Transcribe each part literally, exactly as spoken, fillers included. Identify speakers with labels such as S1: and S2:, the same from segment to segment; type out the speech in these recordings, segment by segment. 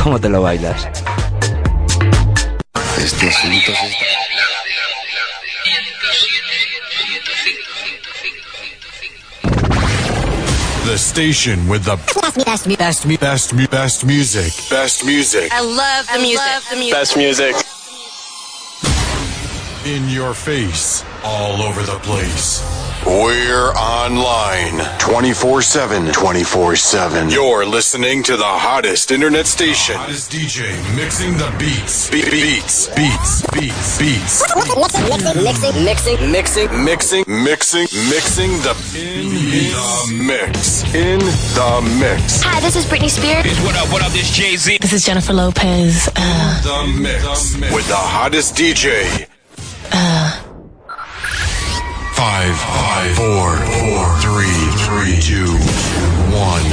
S1: ¿Cómo te lo bailas?
S2: Este asunto se está...
S3: The station with the best, best, best, best, best music. Best music.
S4: I love the music. Love the music.
S3: Best music. In your face, all over the place. We're online twenty-four seven. twenty-four seven. You're listening to the hottest internet station. The hottest D J mixing the beats. Be- beats. Beats. Beats. Beats.
S4: Mixing, mixing, mixing, mixing,
S3: Mixing. Mixing. Mixing the in the mix. In the mix.
S5: Hi, this is Britney Spears.
S6: What up, what up, this Jay-Z.
S5: This is Jennifer Lopez. Uh,
S3: The mix. With the hottest D J.
S5: uh,
S3: Five, five, four, four, three, three, two, one,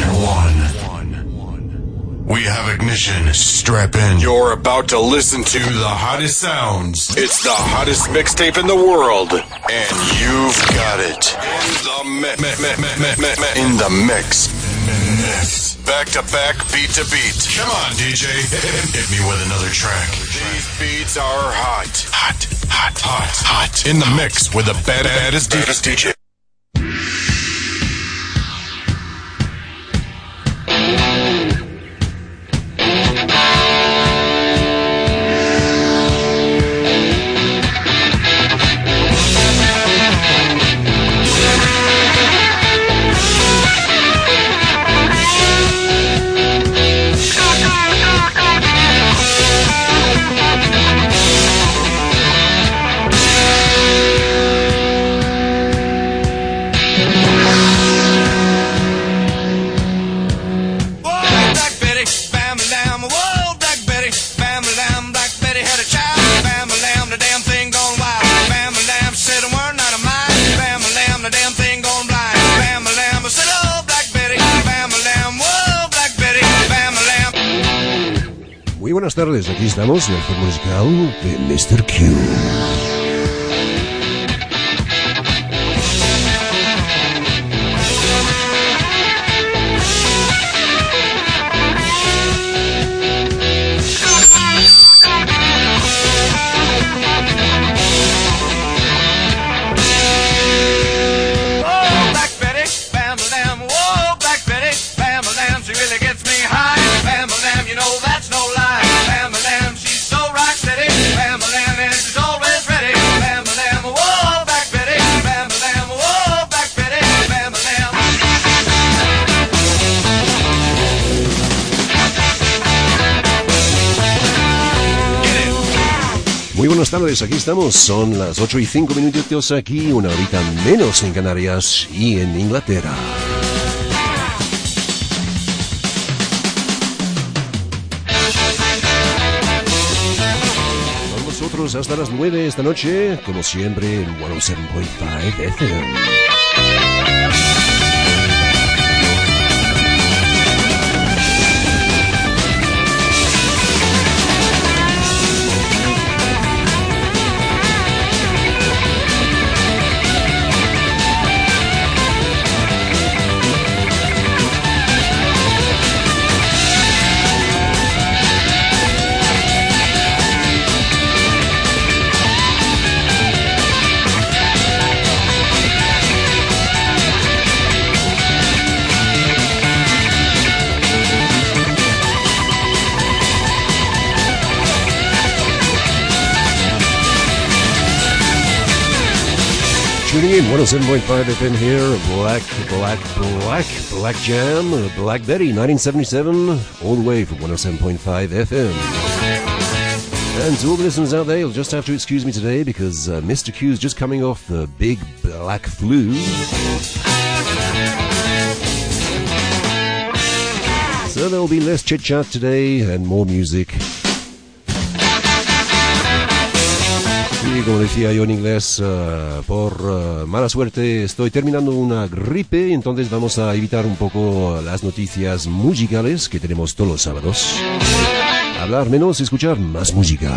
S3: one. We have ignition. Strap in. You're about to listen to the hottest sounds. It's the hottest mixtape in the world, and you've got it in the mix. In the mix. Mix. Back to back, beat to beat. Come on, D J, hit me with another track. These beats are hot, hot, hot, hot, hot. In the mix with the bad, baddest, baddest D J.
S7: Muy buenas tardes, aquí estamos en el foro musical de mister Q. Muy buenas tardes, aquí estamos, son las ocho y cinco minutitos aquí, una horita menos en Canarias y en Inglaterra. Con nosotros hasta las nueve esta noche, como siempre, en ciento siete punto cinco F M. Tuning in, ciento siete point five F M here, Black, Black, Black, Black Jam, Black Betty, nineteen seventy-seven, all the way from ciento siete point five F M. And to all the listeners out there, you'll just have to excuse me today because uh, mister Q's just coming off the big black flu. So there'll be less chit-chat today and more music. Y como decía yo en inglés, uh, por uh, mala suerte estoy terminando una gripe, entonces vamos a evitar un poco las noticias musicales que tenemos todos los sábados. Hablar menos y escuchar más música.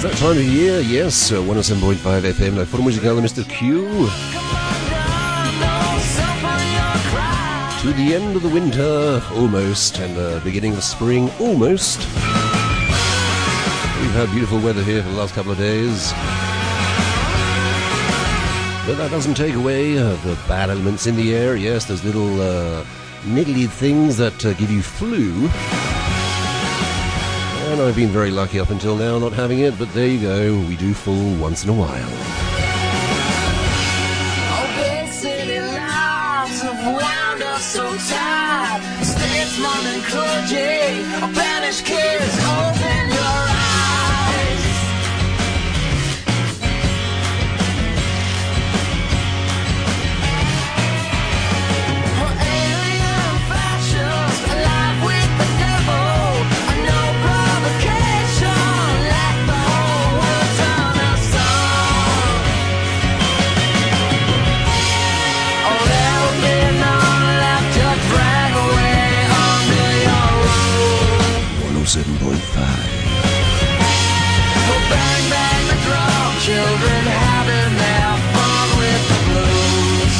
S7: It's that time of year, yes, uh, one oh seven point five F M, la forma musicale de mister Q. To the end of the winter, almost, and the uh, beginning of spring, almost. We've had beautiful weather here for the last couple of days. But that doesn't take away uh, the bad elements in the air. Yes, those little uh, niggly things that uh, give you flu. And I've been very lucky up until now not having it, but there you go, we do fall once in a while.
S1: Oh, big city lives have wound us so tight. Statesman and clergy, banished kids, open your eyes. For alien fascists, alive with the devil. No provocation, let the whole world turn us on. Oh, there'll be none left to drag away under your rule.
S7: one oh seven point five.
S1: Oh, bang, bang the drum, children having their fun with the blues.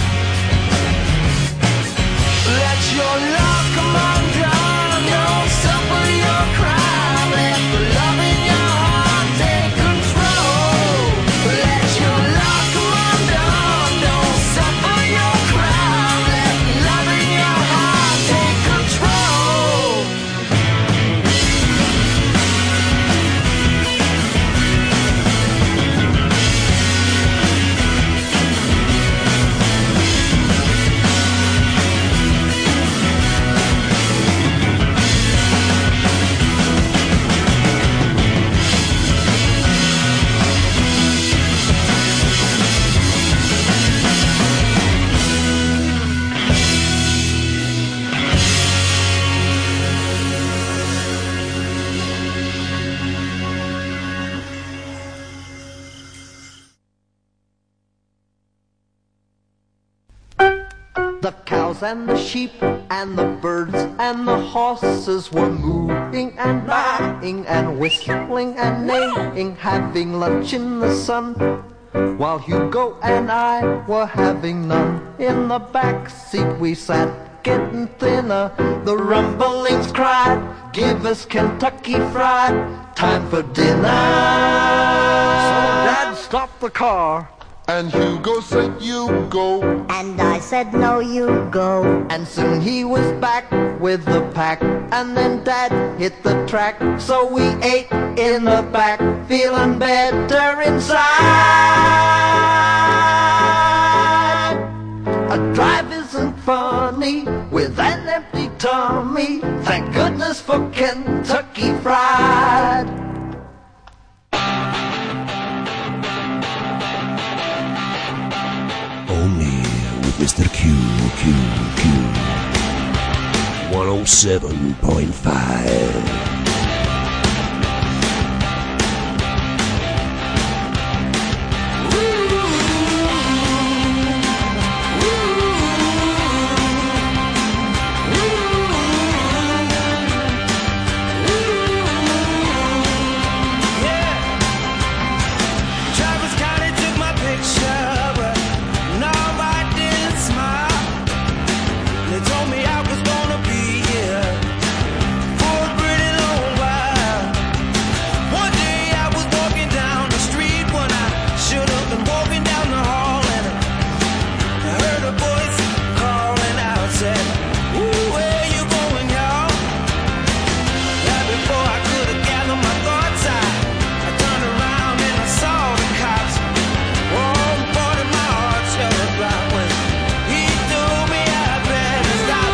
S1: Let your love come undone, don't suffer your crime. Let the love in your heart take control. Let your love come undone, don't suffer your crime. Let the love in your heart take control.
S2: The cows and the sheep and the birds and the horses were moving and baaing and whistling and neighing, having lunch in the sun, while Hugo and I were having none. In the back seat we sat, getting thinner. The rumblings cried, give us Kentucky Fried, time for dinner. So Dad stopped the car.
S6: And Hugo said, you go.
S8: And I said, no, you go.
S2: And soon he was back with the pack. And then Dad hit the track. So we ate in the back, feeling better inside. A drive isn't funny with an empty tummy. Thank goodness for Kentucky Fried.
S7: Only with mister Q, Q, Q. one oh seven point five.
S1: Travis County took my picture, but no, I didn't smile. They told me I was gonna be here for a pretty long while. One day I was walking down the street when I should have been walking down the hall, and I heard a voice calling out, said, "Ooh, where you going, y'all?" Right before I could have gathered my thoughts, I, I turned around and I saw the cops. One part of my heart shuddered right when he told me I'd better stop.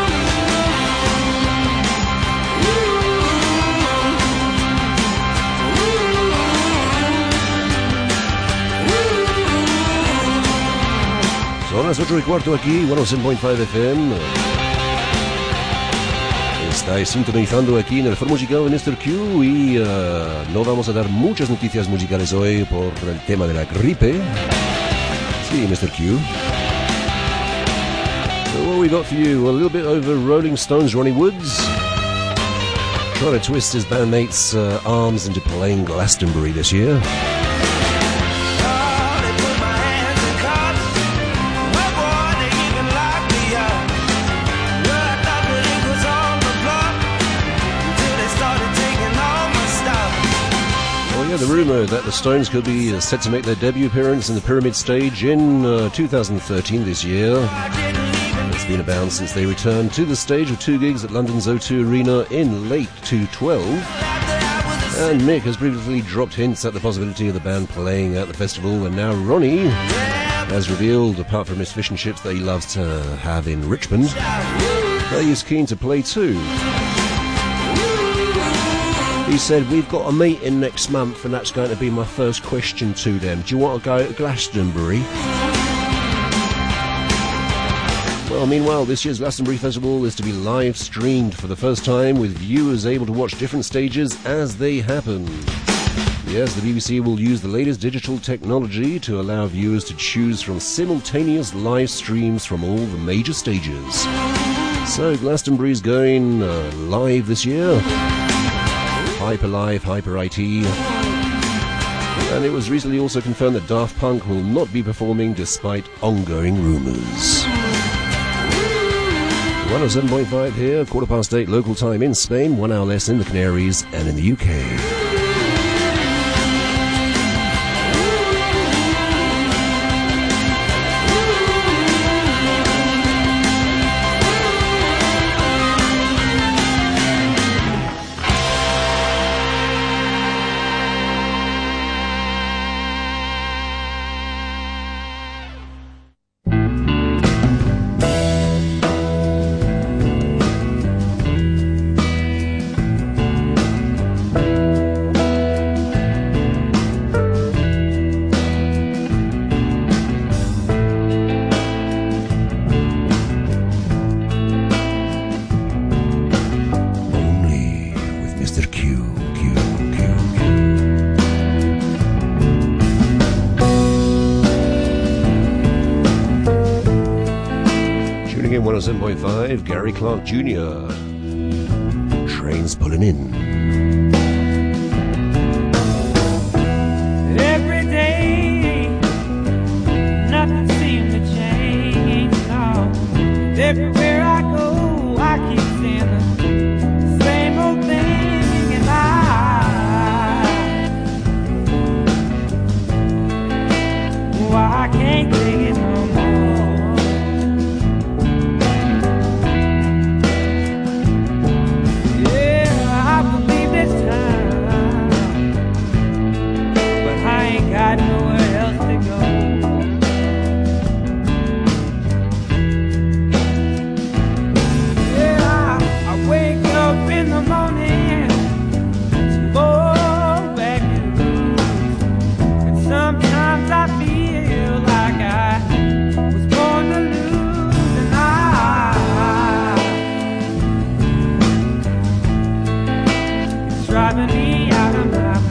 S7: Son las ocho y cuarto aquí, one oh seven point five F M. Estáis sintonizando aquí en el foro musical de mister Q y uh, no vamos a dar muchas noticias musicales hoy por el tema de la gripe. Sí, mister Q. So what we got for you? A little bit over Rolling Stones, Ronnie Woods. Trying to twist his bandmates' uh, arms into playing Glastonbury this year. The rumour that the Stones could be uh, set to make their debut appearance in the Pyramid Stage in uh, two thousand thirteen this year. It's been about since they returned to the stage with two gigs at London's O two Arena in late two twelve. And Mick has previously dropped hints at the possibility of the band playing at the festival, and now Ronnie has revealed, apart from his fish and chips that he loves to have in Richmond, that he's keen to play too. He said, we've got a meeting next month and that's going to be my first question to them. Do you want to go to Glastonbury? Well, meanwhile, this year's Glastonbury Festival is to be live streamed for the first time, with viewers able to watch different stages as they happen. Yes, the B B C will use the latest digital technology to allow viewers to choose from simultaneous live streams from all the major stages. So Glastonbury's going uh, live this year. Hyper Live, Hyper I T. And it was recently also confirmed that Daft Punk will not be performing despite ongoing rumours. one oh seven point five here, quarter past eight local time in Spain, one hour less in the Canaries and in the U K. one oh seven point five, Gary Clark Junior Trains pulling in.
S1: Every day, nothing seems to change at all. Everywhere I go, I keep seeing the same old thing in life. Why I can't take it no more. Got nowhere else to go. Yeah, I, I wake up in the morning to go back to lose, and sometimes I feel like I was born to lose, and I it's driving me out of my mind.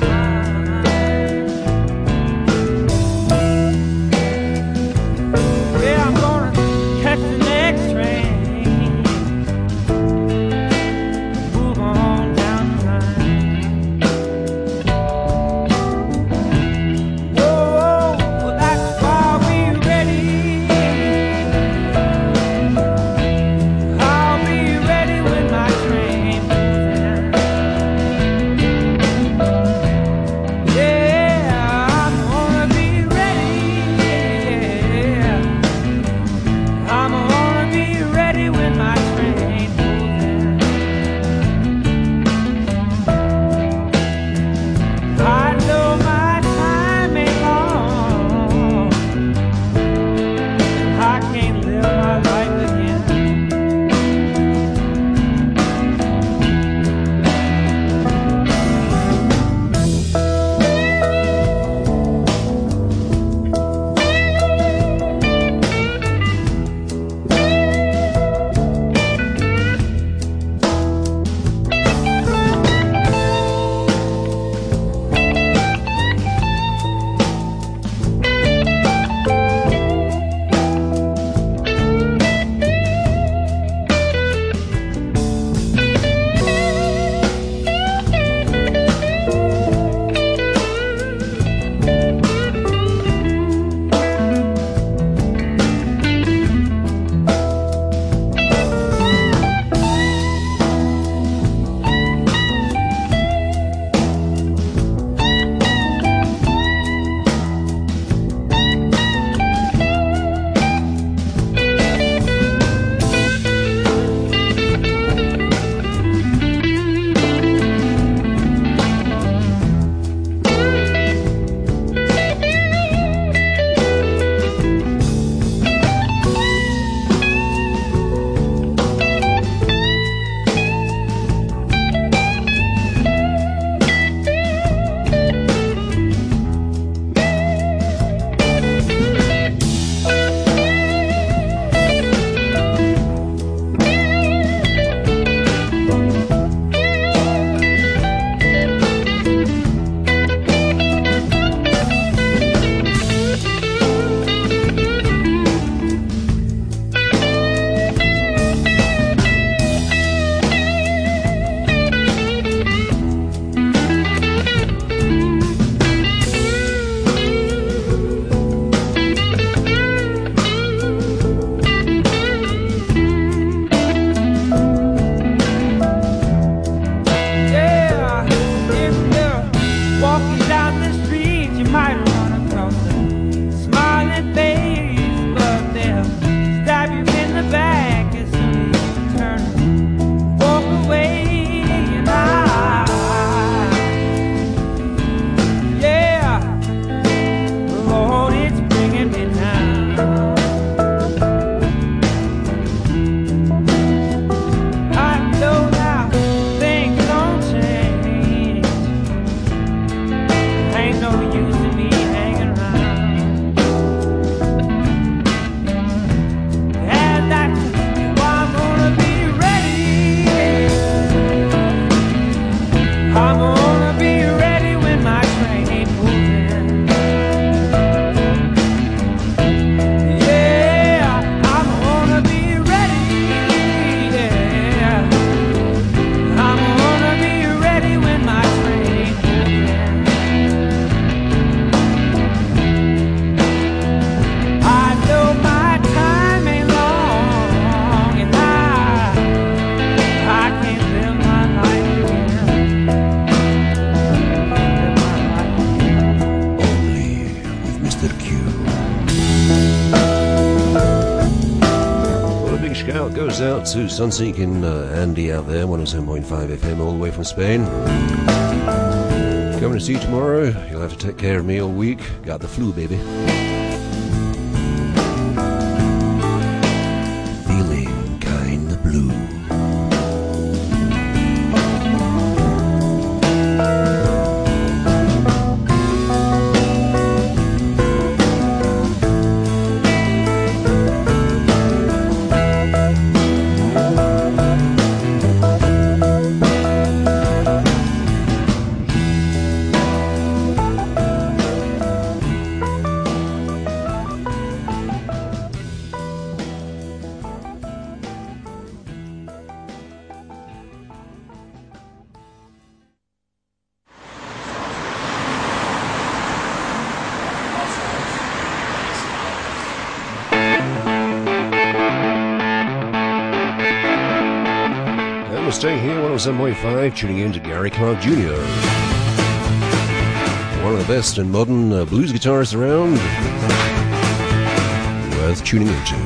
S7: goes out to Sunseek and uh, Andy out there, one oh seven point five F M, all the way from Spain. Coming to see you tomorrow. You'll have to take care of me all week. Got the flu, baby. Feeling kinda blue. Stay here, one oh seven point five, tuning in to Gary Clark Junior One of the best and modern uh, blues guitarists around. Worth tuning into.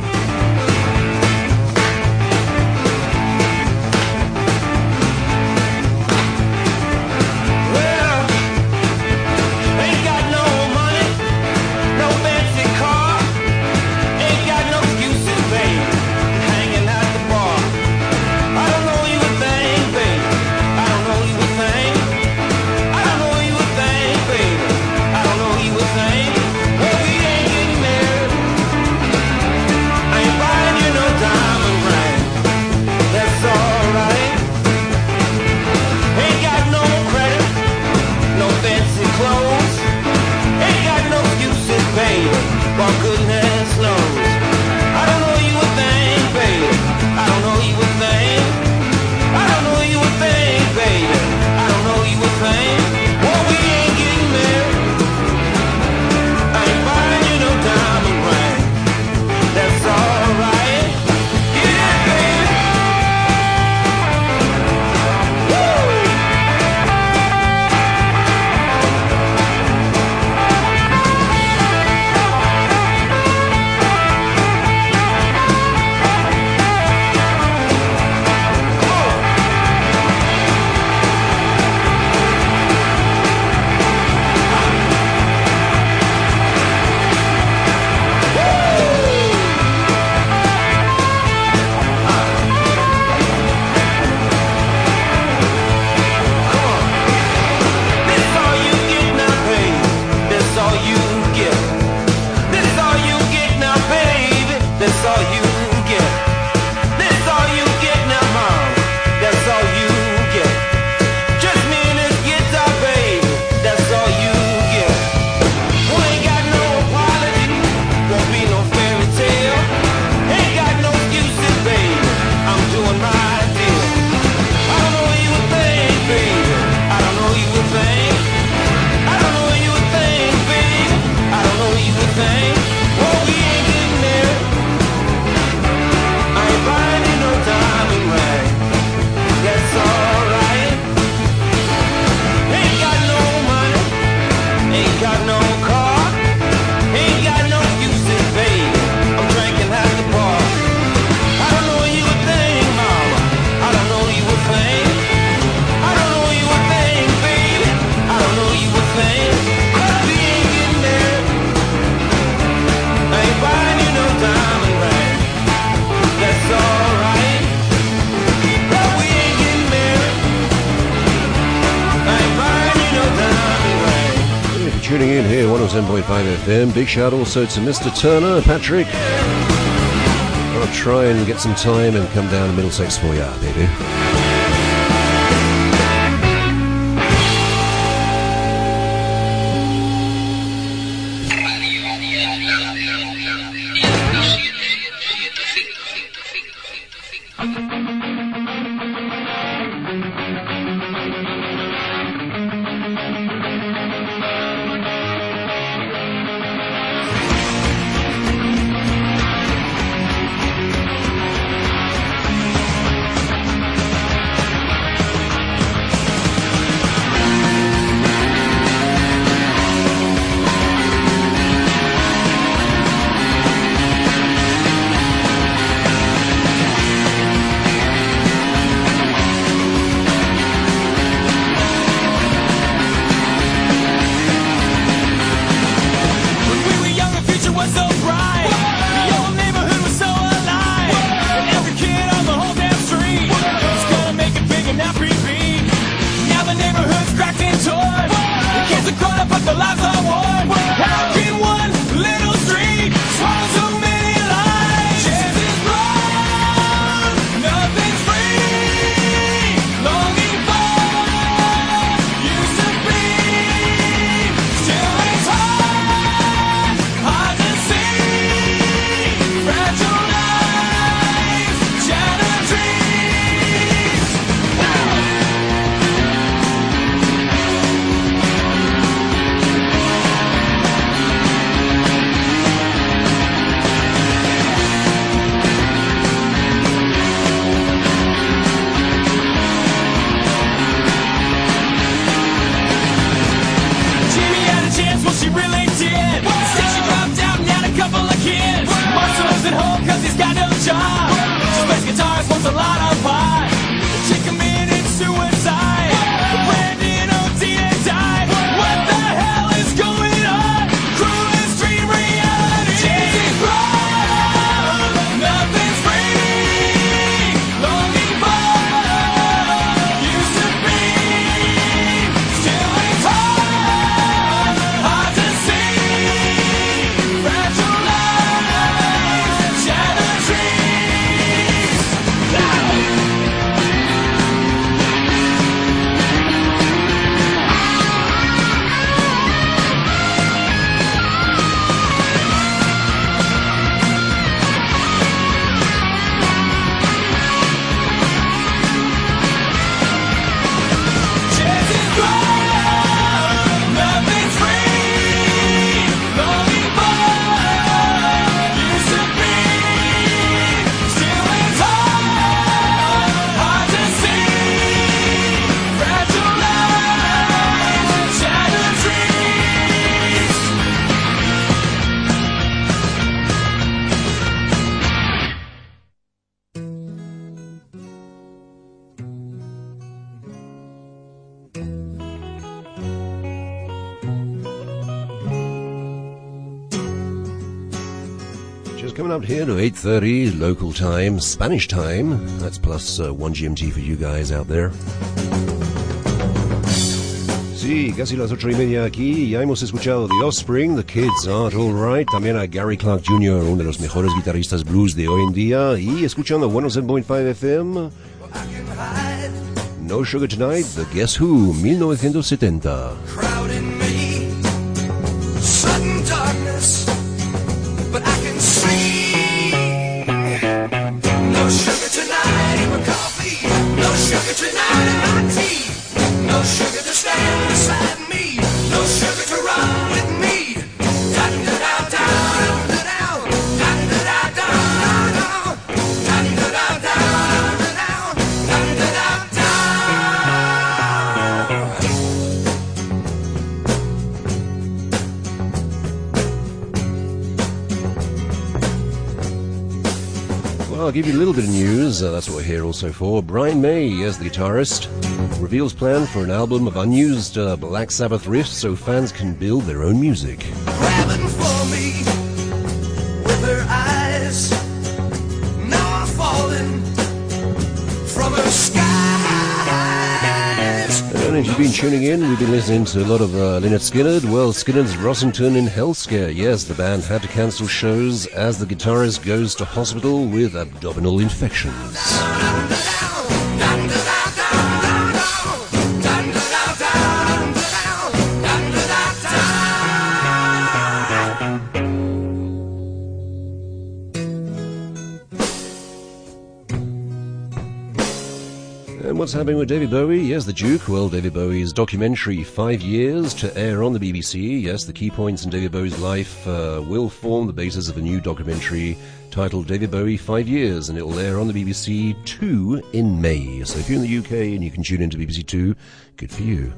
S7: Tuning in here, one oh seven point five F M. Big shout also to Mister Turner, Patrick. I'll try and get some time and come down to Middlesex for you, baby.
S1: knows what she really did. Said she dropped out and had a couple of kids. Marshall lives at home cause he's got no job. She plays guitars, wants a lot of pie. She committed suicide. Brandon O'Dean died. What the hell is going on? Cruelest dream reality. Chasing blood, nothing's free. Longing for used to be. Still it's hard, hard to see. Fragile lives, shattered dreams. Chasing blood, nothing's free. Longing for used to be. Still it's hard, hard to see. Fragile lives, shattered dreams.
S7: Just coming up here to eight thirty local time, Spanish time. That's plus uh, one G M T for you guys out there. Sí, casi las ocho y media aquí. Ya hemos escuchado The Offspring, The Kids Aren't All Right. También a Gary Clark junior, uno de los mejores guitarristas blues de hoy en día. Y escuchando ciento siete punto cinco F M, No Sugar Tonight, The Guess Who, mil novecientos setenta.
S1: Crowding me, sudden darkness, but I can see. No sugar tonight in my coffee, no sugar tonight in my tea, no sugar to stand beside me, no sugar to run with me. Da-da-da-da, da-da-da-da, da-da-da-da, da-da-da-da, da-da-da-da, da-da-da-da.
S7: Well, I'll give you a little bit of news. Uh, that's what we're here also for. Brian May, as the guitarist, reveals plan for an album of unused uh, Black Sabbath riffs so fans can build their own music.
S1: Grabbing for me with her eyes. Now I'm falling from her skies.
S7: And if you've been tuning in, we've been listening to a lot of uh, Lynyrd Skynyrd. Well, Skynyrd's Rossington in Health Scare. Yes, the band had to cancel shows as the guitarist goes to hospital with abdominal infections. And what's happening with David Bowie? Yes, the Duke. Well, David Bowie's documentary, Five Years, to air on the B B C. Yes, the key points in David Bowie's life uh, will form the basis of a new documentary titled David Bowie, Five Years, and it will air on the B B C two in May. So if you're in the U K and you can tune into B B C two, good for you.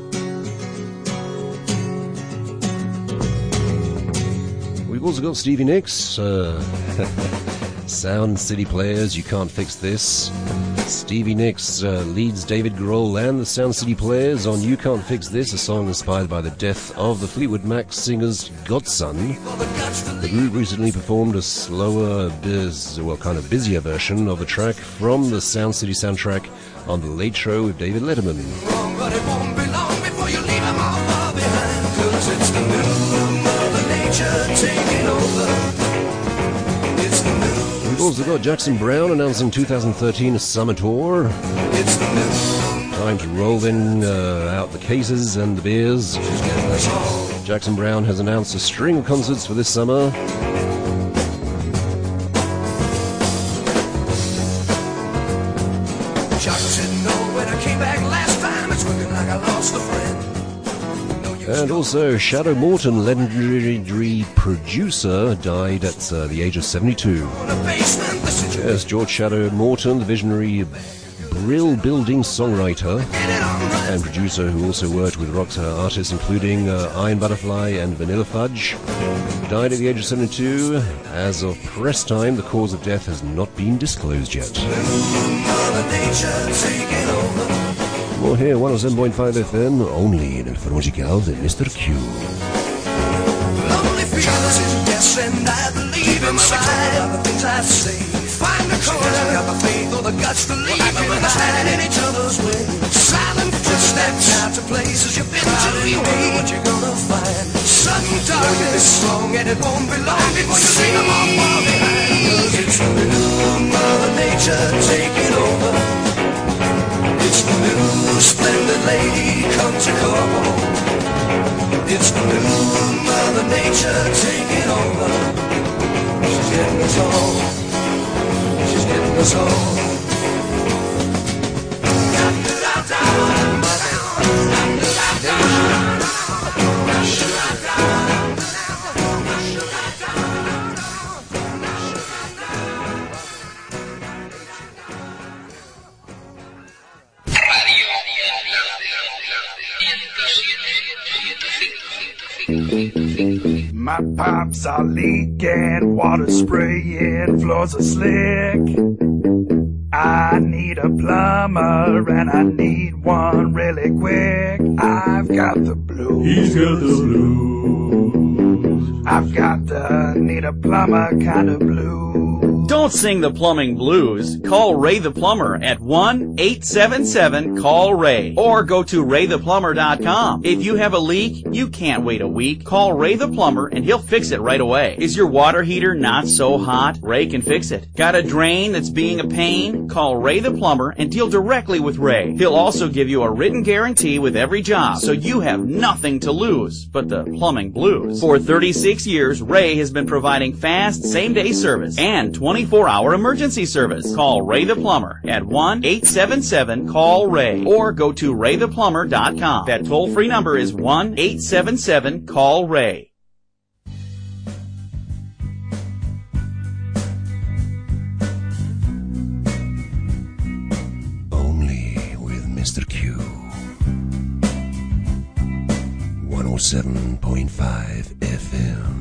S7: We've also got Stevie Nicks. Uh, Sound City Players, You Can't Fix This. Stevie Nicks uh, leads David Grohl and the Sound City Players on You Can't Fix This, a song inspired by the death of the Fleetwood Mac singer's godson. The group recently performed a slower, biz, well, kind of busier version of the track from the Sound City soundtrack on The Late Show with David Letterman.
S1: Wrong, but it won't be long before you leave them all far behind. 'Cause it's the new Mother Nature taking over. It's the new.
S7: We've also got Jackson Browne announcing two thousand thirteen summer tour.
S1: It's the new.
S7: Time to roll in uh, out the cases and the beers. Jackson Browne has announced a string of concerts for this summer.
S1: Jock said no when I came back last time. It's looking like I lost a friend. No use
S7: And also, Shadow Morton, legendary producer, died at uh, the age of seventy-two.
S1: in the basement. Listen to
S7: Yes, George Shadow Morton, the visionary thrill-building songwriter and producer who also worked with rock artists including uh, Iron Butterfly and Vanilla Fudge. Died at the age of seventy-two. As of press time, the cause of death has not been disclosed yet. More here, one oh seven point five F M, only nel Frogical de mister Q.
S1: Lonely feelings in yes, and I believe inside the things I say. Find the corner, got the faith or the guts to leave them and stand in each other's way. Silent footsteps out to places you've been to. You know what you're gonna find. Sudden darkness, long and it won't be long before you see them all far behind. 'Cause it's the new Mother Nature taking over. It's the new splendid lady come to call. It's the new Mother Nature taking over. She's getting us all. She's getting us all.
S9: My pipes are leaking, water spraying, floors are slick. I need a plumber and I need one really quick. I've got the blues. He's got the blues. I've got the need a plumber kind of blues.
S10: Don't sing the plumbing blues. Call Ray the Plumber at one eight seven seven call Ray or go to ray the plumber dot com. If you have a leak, you can't wait a week. Call Ray the Plumber and he'll fix it right away. Is your water heater not so hot? Ray can fix it. Got a drain that's being a pain? Call Ray the Plumber and deal directly with Ray. He'll also give you a written guarantee with every job, so you have nothing to lose but the plumbing blues. For thirty-six years, Ray has been providing fast same-day service and twenty-four hour emergency service. Call Ray the Plumber at one eight seven seven call Ray or go to ray the plumber dot com. That toll-free number is one eight seven seven call Ray.
S7: Only with mister Q. one oh seven point five F M.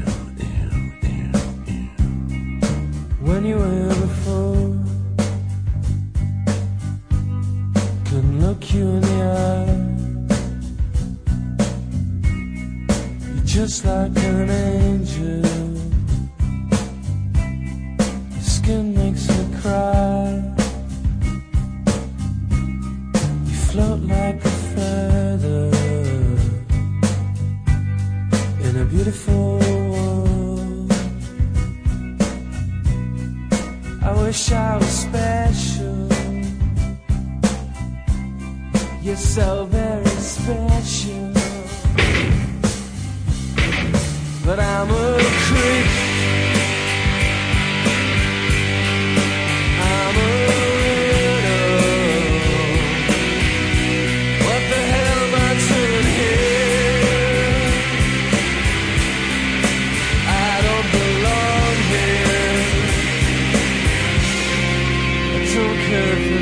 S1: When you were before, couldn't look you in the eye. You're just like an angel. Your skin makes me cry. You float like a feather in a beautiful world. I wish I was special. You're so very special. But I'm a creep. I'm a widow. What the hell am I doing here? I don't belong here. I don't care if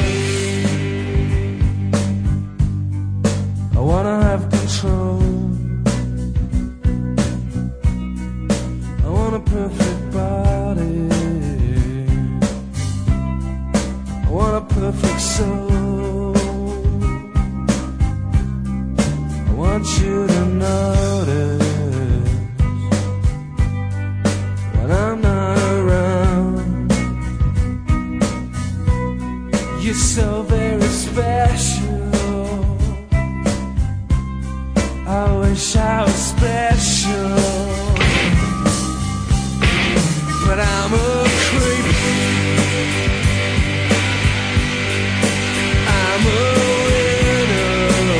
S1: it hurts. I wanna have control. I want a perfect body. I want a perfect soul. I want you to notice when I'm not around. You're so very special. I wish I was special. But I'm a creep. I'm a widow.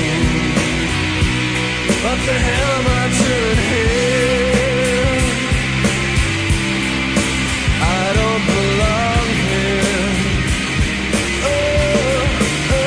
S1: What the hell am I doing here? I don't belong here. Oh, oh.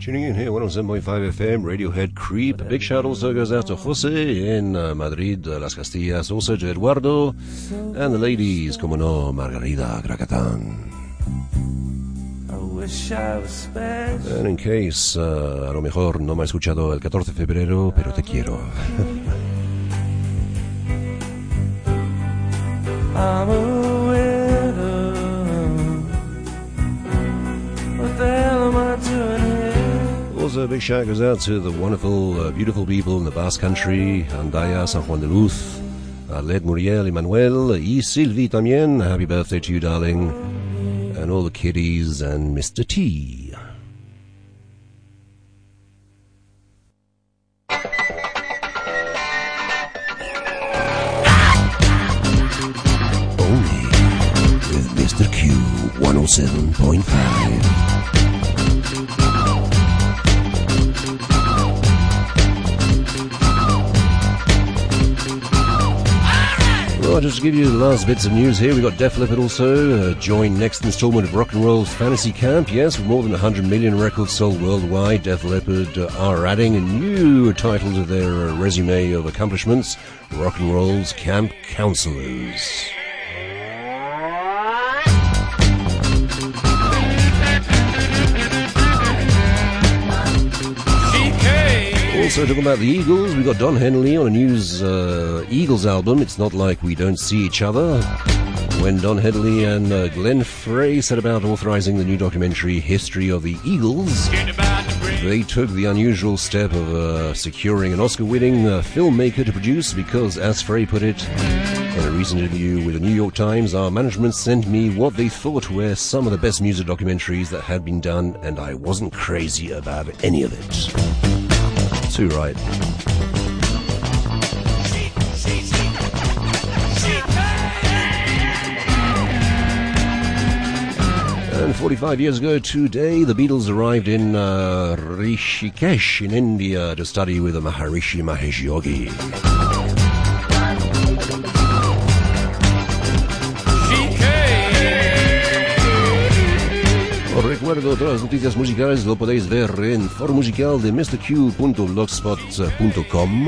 S7: Tuning in here, one oh seven point five F M, Radiohead Creep. A big shout also goes out to Jose in uh, Madrid, uh, Las Castillas, also to Eduardo, and the ladies, como no, Margarida Gracatán. And in case, uh, a lo mejor no me ha escuchado el catorce de febrero, pero te quiero.
S1: I'm a widow. What the hell am I doing here?
S7: Also, a big shout goes out to the wonderful, uh, beautiful people in the Basque Country, Andaya, San Juan de Luz, Arlet, Muriel, Emmanuel, y Sylvie también. Happy birthday to you, darling. And all the kiddies and Mister T. Only with Mister Q one oh seven point five. Well, just to give you the last bits of news here, we've got Def Leppard also uh, joined next installment of Rock and Roll's Fantasy Camp. Yes, with more than one hundred million records sold worldwide, Def Leppard uh, are adding a new title to their uh, resume of accomplishments, Rock and Roll's Camp Counselors. Also talking about the Eagles, we've got Don Henley on a new uh, Eagles album, It's Not Like We Don't See Each Other. When Don Henley and uh, Glenn Frey set about authorizing the new documentary History of the Eagles, they took the unusual step of uh, securing an Oscar-winning uh, filmmaker to produce because, as Frey put it in a recent interview with the New York Times, our management sent me what they thought were some of the best music documentaries that had been done, and I wasn't crazy about any of it. Too right. And forty-five years ago today, the Beatles arrived in uh, Rishikesh in India to study with the Maharishi Mahesh Yogi. Os recuerdo, todas las noticias musicales lo podéis ver en foro musical de mister q punto blogspot punto com.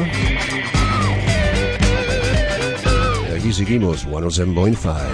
S7: Y aquí seguimos, one oh seven point five.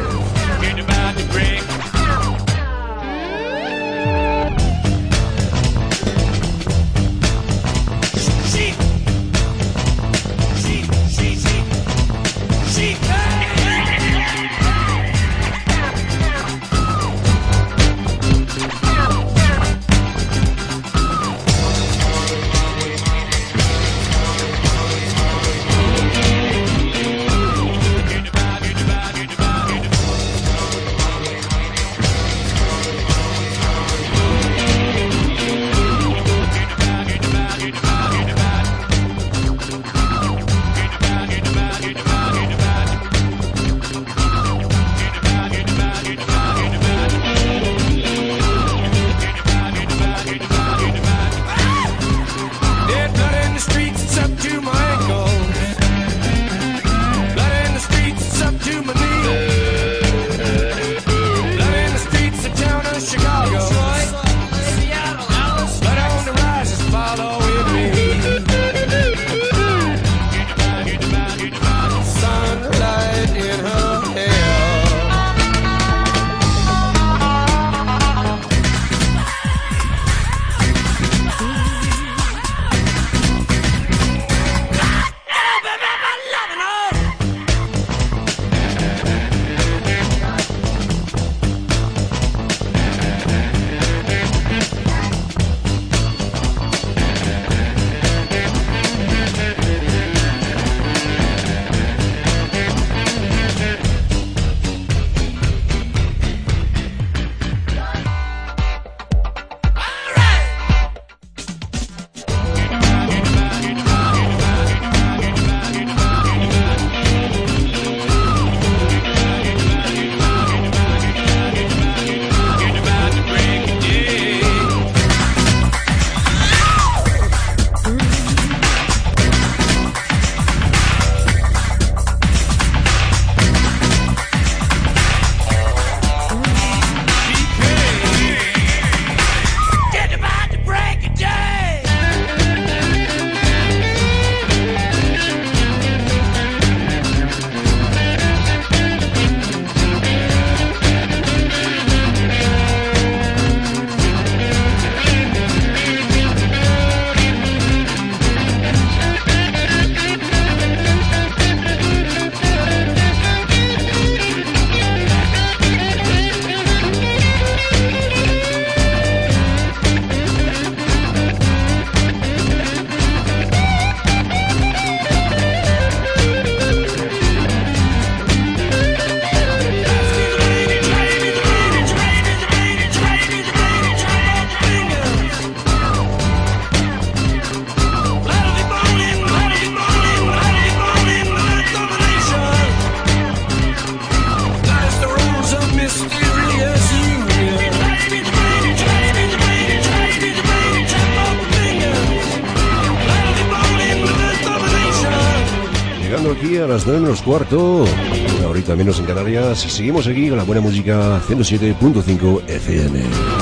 S7: Llegando aquí a las nueve menos cuarto, una horita menos en Canarias. Seguimos aquí con la buena música ciento siete punto cinco F M.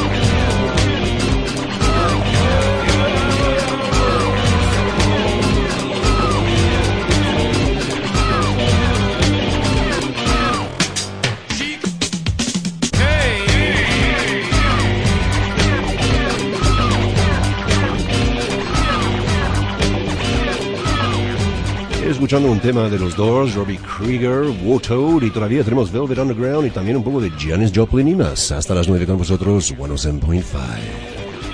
S7: Escuchando un tema de los Doors, Robbie Krieger, Wartoad, y todavía tenemos Velvet Underground y también un poco de Janis Joplin y más. Hasta las nueve con vosotros, ciento siete punto cinco.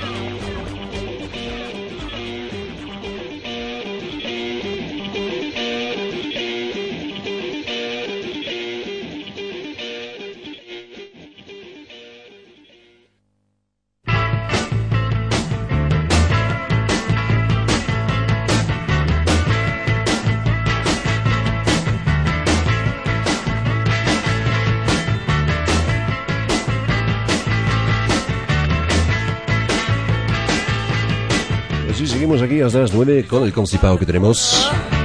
S7: Seguimos aquí hasta las nueve con el constipado que tenemos.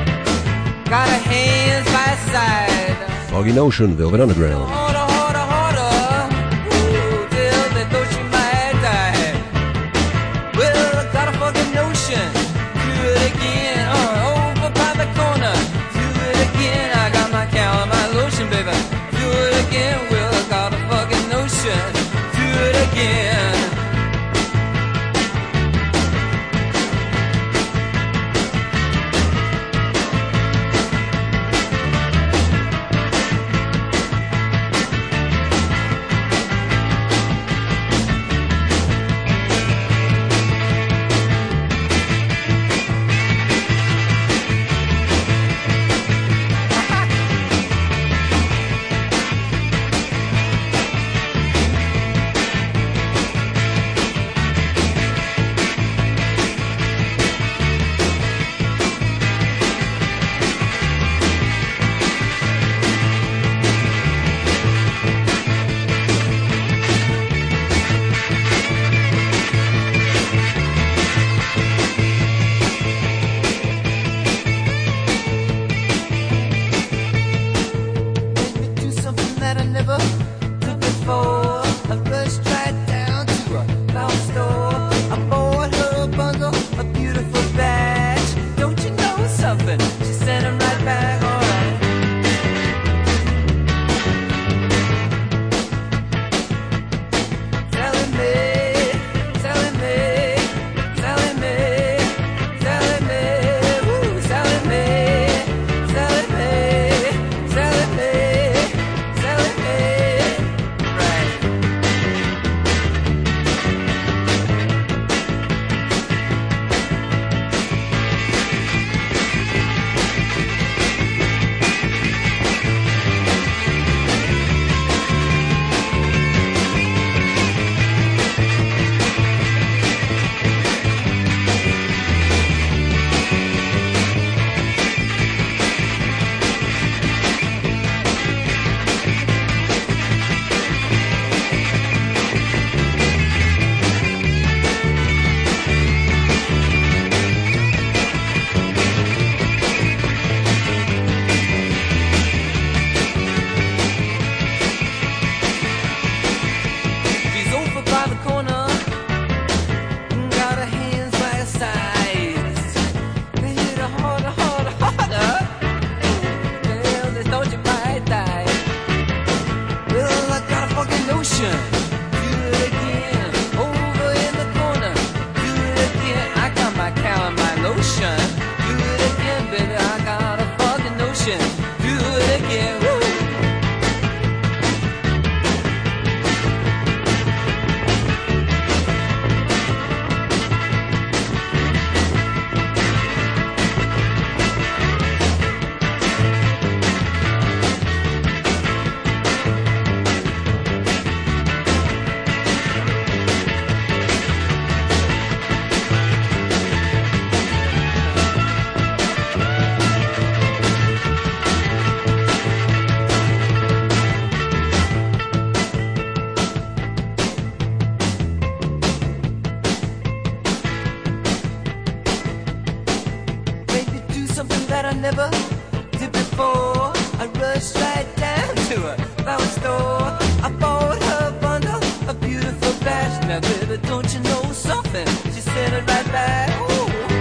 S7: Foggy Notion, Velvet Underground.
S1: to before. I rushed right down to a flower store. I bought her a bundle of beautiful bash. Now, baby, don't you know something? She sent it right back. Ooh.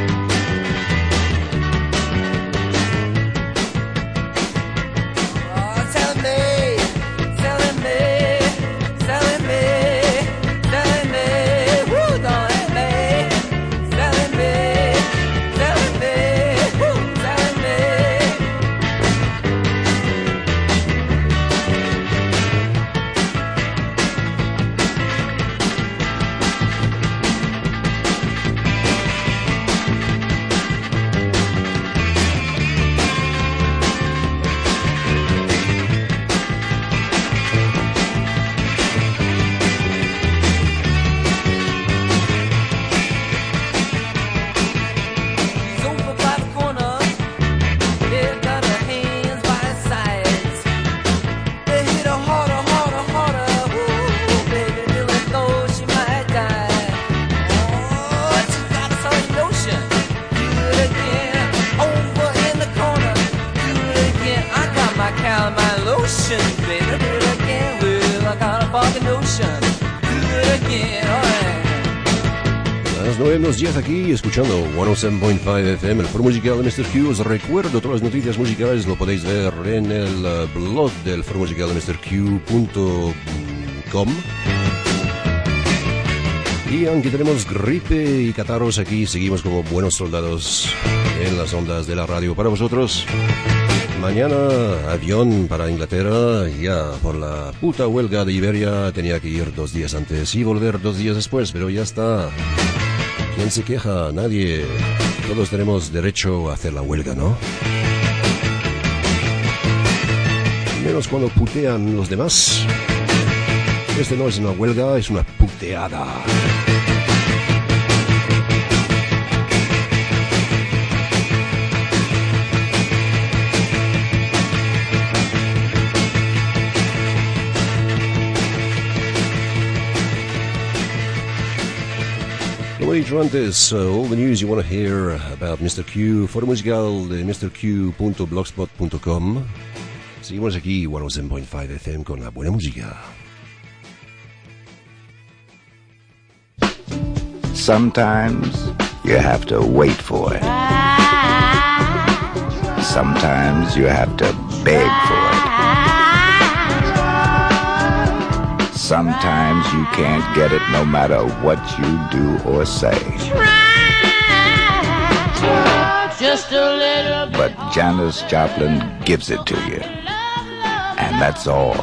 S7: Las nueve menos diez aquí, escuchando ciento siete punto cinco F M, el foro musical de mister Q. Os recuerdo, todas las noticias musicales lo podéis ver en el uh, blog del foro musical de mister Q punto com. Y aunque tenemos gripe y catarros aquí, seguimos como buenos soldados en las ondas de la radio para vosotros. Mañana avión para Inglaterra, ya por la puta huelga de Iberia tenía que ir dos días antes y volver dos días después, pero ya está. ¿Quién se queja? Nadie. Todos tenemos derecho a hacer la huelga, ¿no? Menos cuando putean los demás. Este no es una huelga, es una puteada. Como he dicho antes, uh, all the news you want to hear about mister Q, foro musical de mister Q punto blogspot punto com. Seguimos aquí, ciento siete punto cinco F M, con la buena música.
S11: Sometimes you have to wait for it. Sometimes you have to beg for it. Sometimes you can't get it no matter what you do or say.
S12: Just a little bit.
S11: But Janis Joplin gives it to you. And that's all.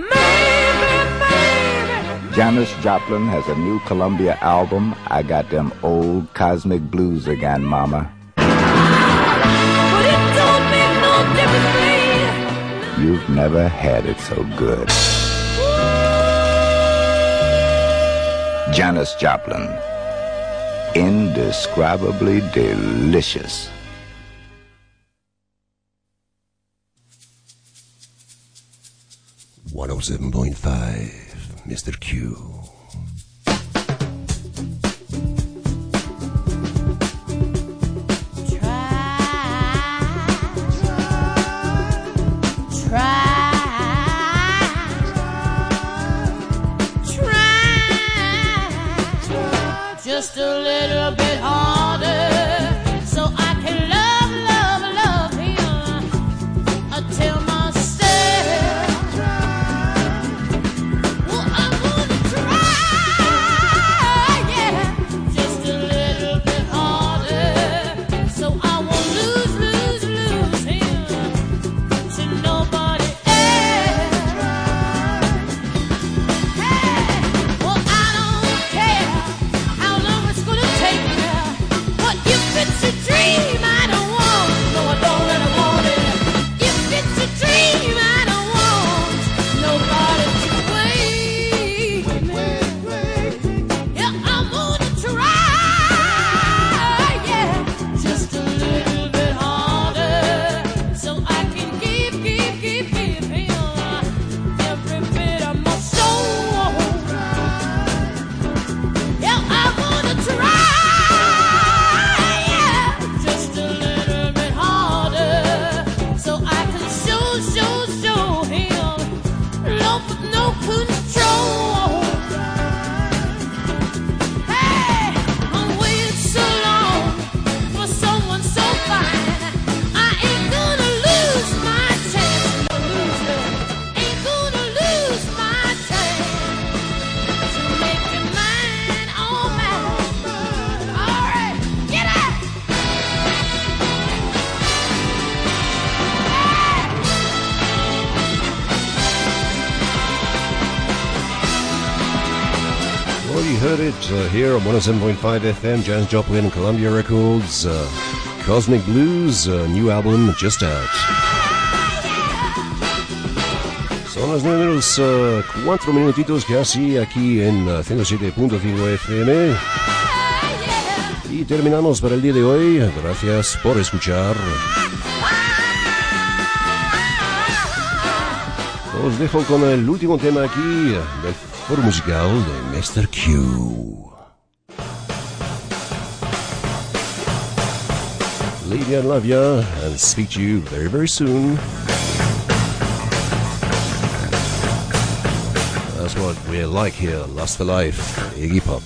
S11: Janis Joplin has a new Columbia album, I Got Them Old Cosmic Blues Again, Mama.
S12: But it don't make no difference to me.
S11: You've never had it so good. Janis Joplin. Indescribably delicious.
S7: one oh seven point five, mister Q.
S12: Just a little bit harder, so I can love, love, love him until myself. Well, I'm gonna try.
S7: heard it uh, here on one oh seven point five F M, Janis Joplin and Columbia Records, uh, Cosmic Blues, uh, new album just out. Son las nueve menos uh, cuatro minutitos casi aquí en uh, ciento siete punto cinco F M. Y terminamos para el día de hoy. Gracias por escuchar. Os dejo con el último tema aquí del foro musical de mister Q. Lady, I love ya and speak to you very, very soon. That's what we like here, Lust for Life, Iggy Pop.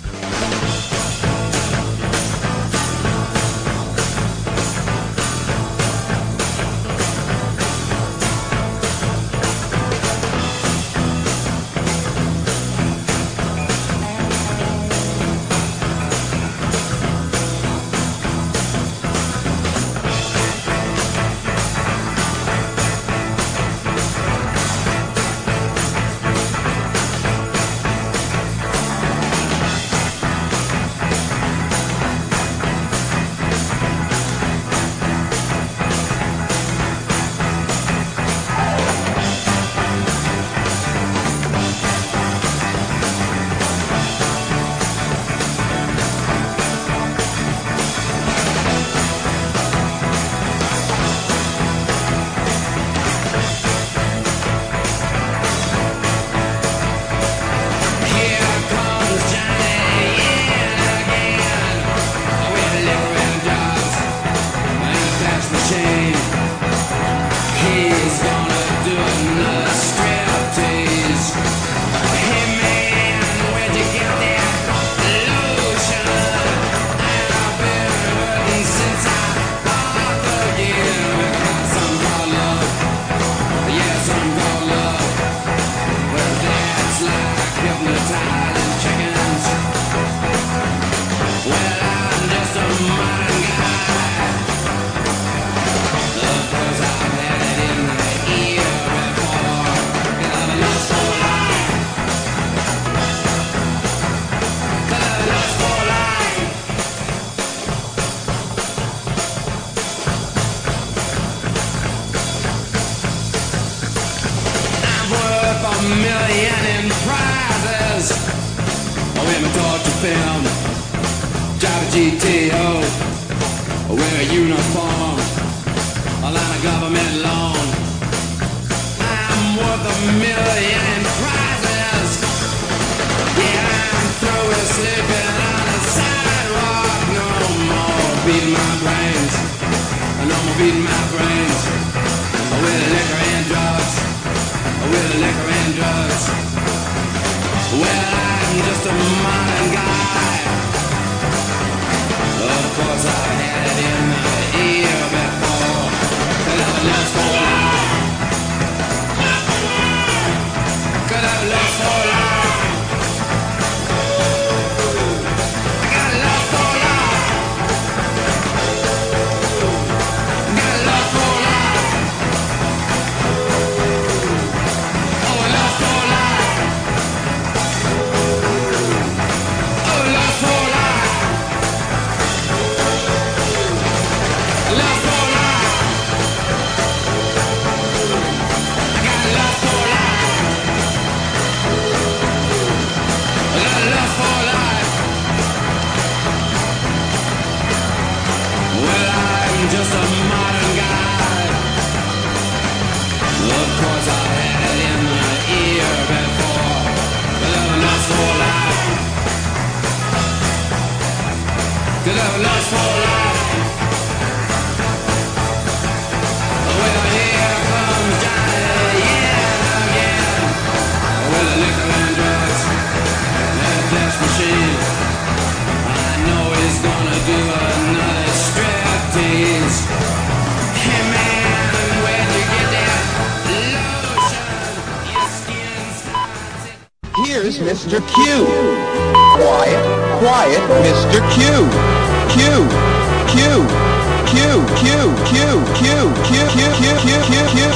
S13: Here's Mister Q. Quiet, quiet, Mister Q. Q, Q, Q, Q, Q, Q, Q, Q, Q, Q, Q, Q.